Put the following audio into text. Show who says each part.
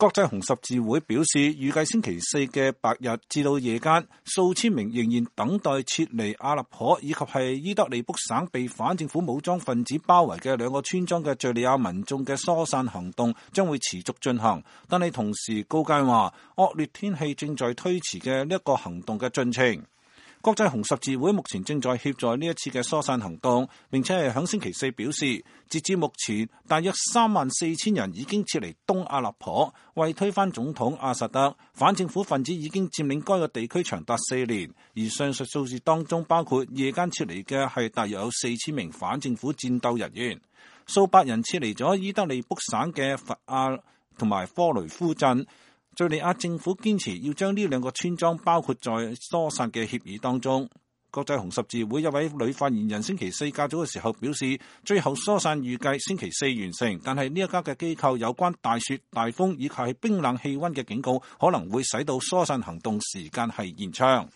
Speaker 1: 國際紅十字會表示，預計星期四嘅白日至到夜間，數千名仍然等待撤離阿勒頗以及係伊德利卜省被反政府武裝分子包圍嘅兩個村莊嘅敘利亞民眾嘅疏散行動將會持續進行，但係同時告誡話，惡劣天氣正在推遲嘅呢一個行動嘅進程。國際紅十字會目前正在協助呢一次嘅疏散行動，並且係響星期四表示，截至目前，大約34000人已經撤離東阿勒頗，為推翻總統阿薩德。反政府分子已經佔領該個地區長達4年，而上述數字當中包括夜間撤離嘅係大約有4000名反政府戰鬥人員，數百人撤離咗伊德利卜省嘅佛亞同埋科雷夫鎮。敘利亞政府堅持要將呢兩個村莊包括在疏散嘅協議當中。國際紅十字會一位女發言人星期四較早嘅時候表示，最後疏散預計星期四完成，但係呢一家嘅機構有關大雪、大風以及係冰冷氣溫嘅警告，可能會使到疏散行動時間係延長。